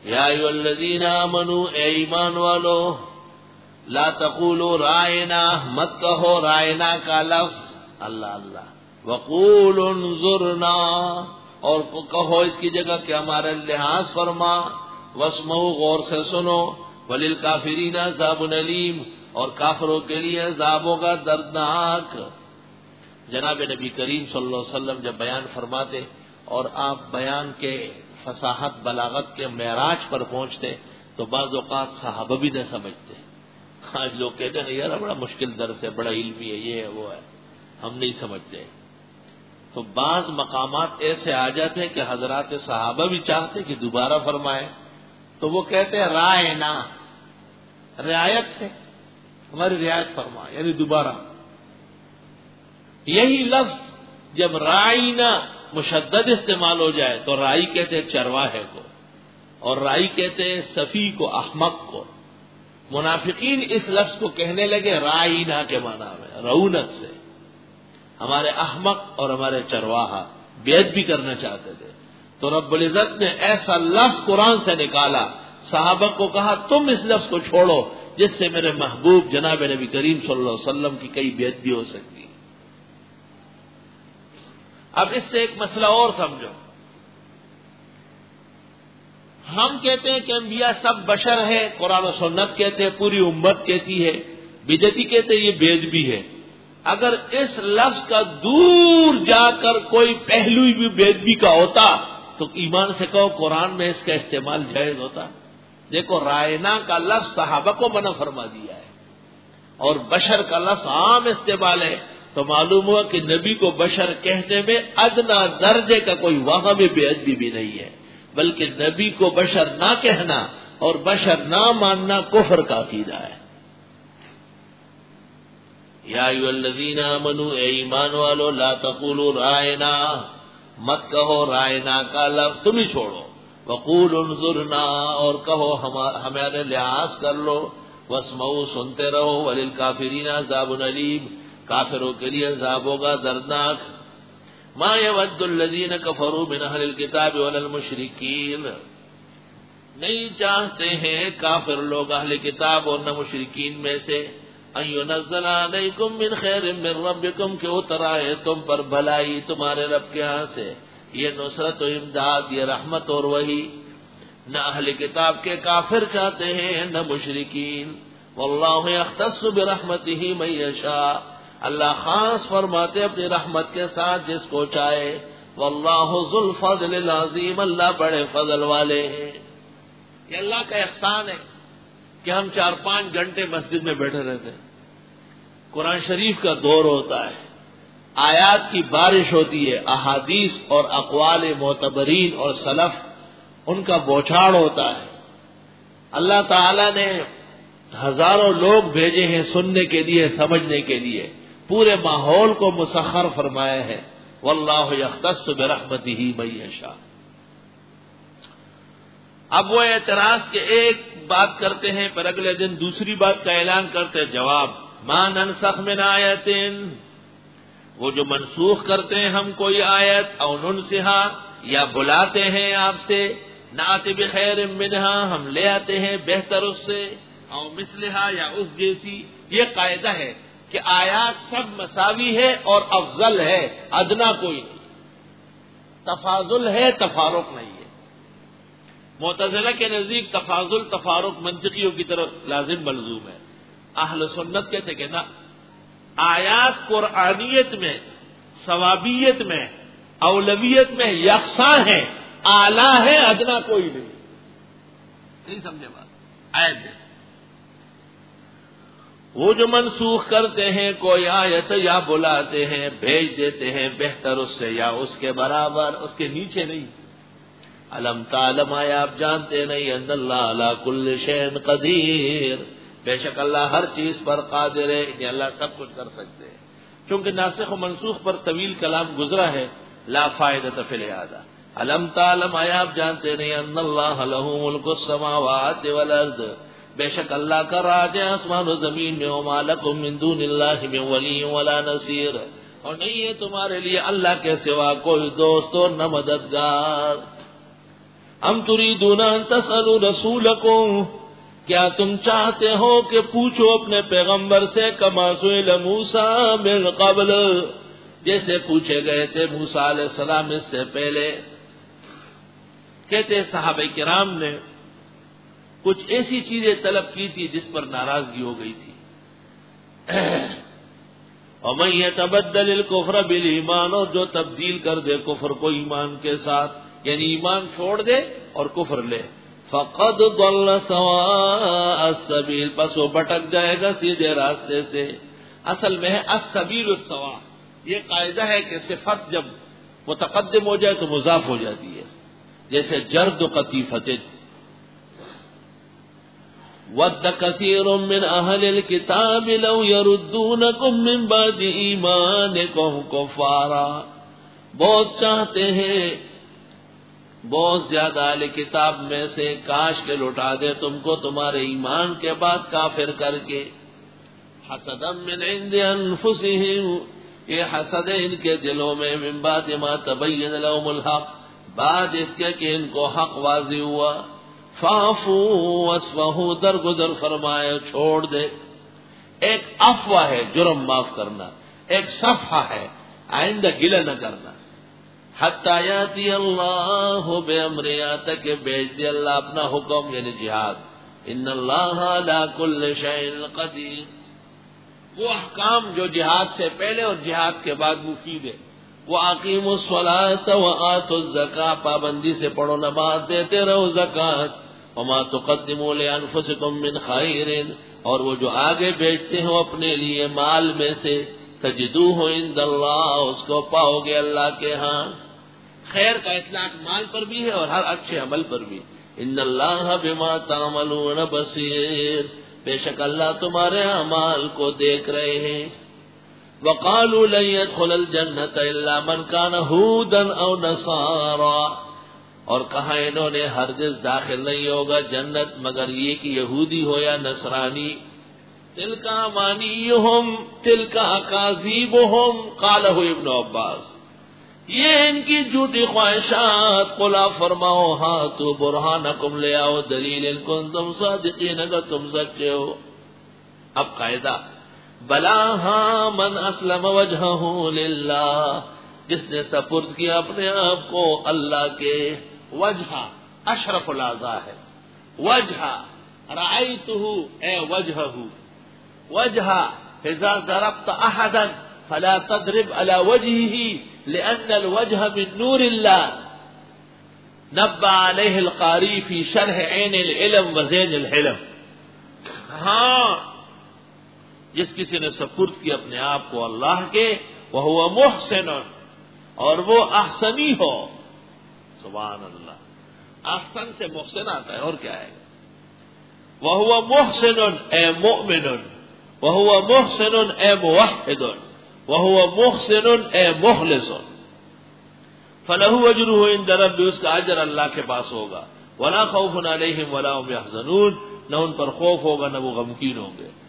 یا ایھا الذین آمنوا، اے ایمان والو، لا تقولوا رائنا، مت کہو رائنا کا لفظ، اللہ اللہ، وقولوا انظرنا، اور کہو اس کی جگہ کہ ہمارا لحاظ فرما، واسمعوا، غور سے سنو، وللکافرین عذاب علیم، اور کافروں کے لیے عذاب ہوگا دردناک۔ جناب نبی کریم صلی اللہ علیہ وسلم جب بیان فرماتے اور آپ بیان کے فصاحت بلاغت کے معراج پر پہنچتے تو بعض اوقات صحابہ بھی نہ سمجھتے۔ آج لوگ کہتے ہیں یار بڑا مشکل درس ہے، بڑا علمی ہے، یہ ہے وہ ہے، ہم نہیں سمجھتے۔ تو بعض مقامات ایسے آ جاتے ہیں کہ حضرات صحابہ بھی چاہتے کہ دوبارہ فرمائیں، تو وہ کہتے ہیں رائنا، رعایت سے ہماری رعایت فرما، یعنی دوبارہ۔ یہی لفظ جب رائنا مشدد استعمال ہو جائے تو رائی کہتے ہیں چرواہے کو، اور رائی کہتے ہیں صفی کو، احمق کو۔ منافقین اس لفظ کو کہنے لگے رائنا کے معنی میں، رعونت سے، ہمارے احمق اور ہمارے چرواہا بیعت بھی کرنا چاہتے تھے۔ تو رب العزت نے ایسا لفظ قرآن سے نکالا، صحابہ کو کہا تم اس لفظ کو چھوڑو جس سے میرے محبوب جناب نبی کریم صلی اللہ علیہ وسلم کی کئی بیعت بھی ہو سکتی۔ اب اس سے ایک مسئلہ اور سمجھو، ہم کہتے ہیں کہ انبیاء سب بشر ہے، قرآن و سنت کہتے ہیں، پوری امت کہتی ہے، بدعتی کہتے ہیں یہ بید بھی ہے۔ اگر اس لفظ کا دور جا کر کوئی پہلو بھی بید بھی کا ہوتا تو ایمان سے کہو قرآن میں اس کا استعمال جائز ہوتا۔ دیکھو رائنا کا لفظ صحابہ کو منع فرما دیا ہے، اور بشر کا لفظ عام استعمال ہے، تو معلوم ہوا کہ نبی کو بشر کہنے میں ادنا درجے کا کوئی وہم بے ادبی بھی نہیں ہے، بلکہ نبی کو بشر نہ کہنا اور بشر نہ ماننا کفر کا عقیدہ ہے۔ یا ایھا الذین آمنوا، اے ایمان والو، لا تقولوا رائنا، مت کہو رائنا کا لفظ، تم ہی چھوڑو، وقولوا انظرنا، اور کہو ہمارے لحاظ کر لو، واسمعوا، سنتے رہو، وللکافرین عذاب علیم، کافروں کے لیے عذاب ہوگا دردناک۔ ما یود الذین کفروا من اہل الکتاب ولا المشرکین، نہیں چاہتے ہیں کافر لوگ اہل کتاب اور نہ مشرکین میں سے، ان ینزل علیکم من خیر من ربکم، کہ اتر آئے تم پر بھلائی تمہارے رب کے ہاں سے، یہ نصرت و امداد، یہ رحمت اور وحی۔ نہ اہل کتاب کے کافر چاہتے ہیں نہ مشرکین۔ واللہ یختص برحمتہ من یشاء، اللہ خاص فرماتے اپنی رحمت کے ساتھ جس کو چاہے۔ واللہ ذو الفضل العظیم، اللہ بڑے فضل والے ہیں۔ یہ اللہ کا احسان ہے کہ ہم 4-5 گھنٹے مسجد میں بیٹھے رہتے ہیں، قرآن شریف کا دور ہوتا ہے، آیات کی بارش ہوتی ہے، احادیث اور اقوال معتبرین اور سلف ان کا بوچھاڑ ہوتا ہے۔ اللہ تعالی نے ہزاروں لوگ بھیجے ہیں سننے کے لیے، سمجھنے کے لیے، پورے ماحول کو مسخر فرمایا ہے۔ واللہ یختص برحمتہ من یشاء۔ اب وہ اعتراض کے ایک بات کرتے ہیں پھر اگلے دن دوسری بات کا اعلان کرتے ہیں، جواب ما ننسخ من آیت، وہ جو منسوخ کرتے ہیں ہم کوئی آیت، او ننسہا، یا بلاتے ہیں آپ سے، نأتی بخیر منہا، ہم لے آتے ہیں بہتر اس سے، او مثلہا، یا اس جیسی۔ یہ قاعدہ ہے کہ آیات سب مساوی ہے اور افضل ہے، ادنا کوئی نہیں، تفاضل ہے، تفارق نہیں ہے۔ معتزلہ کے نزدیک تفاضل تفارق منطقیوں کی طرف لازم ملزوم ہے، اہل سنت کہتے کہ نہ، آیات قرآنیت میں، ثوابیت میں، اولویت میں یکساں ہیں، اعلیٰ ہے، ادنا کوئی نہیں سمجھے بات؟ آیت دے وہ جو منسوخ کرتے ہیں کوئی آیت، یا بلاتے ہیں، بھیج دیتے ہیں بہتر اس سے یا اس کے برابر، اس کے نیچے نہیں۔ الم تعلم، آیا آپ جانتے نہیں، ان اللہ علی کل شیء قدیر، بے شک اللہ ہر چیز پر قادر ہے، کہ اللہ سب کچھ کر سکتے ہیں۔ چونکہ ناسخ و منسوخ پر طویل کلام گزرا ہے، لا فائدۃ فی الاعادہ۔ الم تعلم، آیا آپ جانتے نہیں، ان اللہ لہ ملک السماوات والارض، بے شک اللہ کا راج ہے آسمان و زمین میں، وما لکم من دون اللہ من ولی ولا نصیر، اور نہیں ہے تمہارے لیے اللہ کے سوا کوئی دوست اور نہ مددگار۔ ام تریدون ان تسألوا رسولکم، کیا تم چاہتے ہو کہ پوچھو اپنے پیغمبر سے کما سئل موسیٰ من قبل، جیسے پوچھے گئے تھے موسیٰ علیہ السلام اس سے پہلے. کہتے صحابہ کرام نے کچھ ایسی چیزیں طلب کی تھی جس پر ناراضگی ہو گئی تھی. وَمَن يَتَبَدَّلِ الْكُفْرَ بِالْإِيمَانِ، اور جو تبدیل کر دے کفر کو ایمان کے ساتھ، یعنی ایمان چھوڑ دے اور کفر لے، فَقَدْ ضَلَّ سَوَاءَ السَّبِيلِ، بس وہ بھٹک جائے گا سیدھے راستے سے. اصل میں ہے السبیل السواء. یہ قاعدہ ہے کہ صفت جب متقدم ہو جائے تو مضاف ہو جاتی ہے، جیسے جرد قطیفۃ. وَدَّ كَثِيرٌ مِّنْ أَهْلِ الْكِتَابِ لَوْ يَرُدُّونَكُم مِّن بَعْدِ إِيمَانِكُمْ كُفَّارًا، بہت چاہتے ہیں بہت زیادہ اہل کتاب میں سے کاش کے لوٹا دے تم کو تمہارے ایمان کے بعد کافر کر کے. حسدا من عند انفسهم، یہ حسد ان کے دلوں میں، من بعد ما تبین لهم الحق، بعد اس کے کہ ان کو حق واضح ہوا. فاعفوا واصفحوا، درگزر فرمائے چھوڑ دے. ایک عفو ہے جرم معاف کرنا، ایک صفحہ ہے آئندہ گلہ نہ کرنا. حتی یاتی اللہ بامرہ، یہاں تک کہ بھیج دے اللہ اپنا حکم، یعنی جہاد. ان اللہ علی کل شیء قدیر، وہ احکام جو جہاد سے پہلے اور جہاد کے بعد مفید ہے. وَأَقِیمُوا الصَّلَاةَ وَآتُوا الزَّکَاةَ، پابندی سے پڑھو نماز، دیتے رہو زکوٰۃ. وَمَا تُقَدِّمُوا لِأَنفُسِکُم مِّن خَیْرٍ، اور وہ جو آگے بیچتے ہو اپنے لیے مال میں سے، تجدوہ عند اللہ، اس کو پاؤ گے اللہ کے ہاں. خیر کا اطلاق مال پر بھی ہے اور ہر اچھے عمل پر بھی. ان اللہ بما تعملون بصیر، بے شک اللہ تمہارے اعمال کو دیکھ رہے ہیں. وقالوا لن يدخل الجنة الا من كان هودا او نصارا، اور کہا انہوں نے ہرگز داخل نہیں ہوگا جنت مگر یہ کہ یہودی ہو یا نصرانی. تلک امانیہم تلک اکاذیبہم، قالہ ابن عباس، یہ ان کی جھوٹی خواہشات. قل فرماؤ ہاتوا برہانکم، لے آؤ دلیل ان کنتم صادقین، اگر تم سچے ہو. اب قاعدہ، بلا ہاں من اسلم وجہہ للہ، جس نے سپرد کیا اپنے آپ کو اللہ کے. وجہ اشرف الاعضاء ہے. وجہ رأیتہ اے وجہہ، وجہ اذا ضربت احدا فلا تضرب على وجهه لأن الوجه من نور الله، نبہ علیہ القاری فی شرح عین العلم وزین الحلم. ہاں جس کسی نے سپرد کی اپنے آپ کو اللہ کے، وہو محسن، اور وہ احسنی ہو. سبحان اللہ، احسن سے محسن آتا ہے اور کیا ہے. وہو محسن اے مؤمن، وہو محسن اے موحد، وہو محسن اے مخلص، فلہ اجرہ عند ربہ، اس کا اجر اللہ کے پاس ہوگا. ولا خوف علیہم ولا هم یحزنون، نہ ان پر خوف ہوگا نہ وہ غمگین ہوں گے.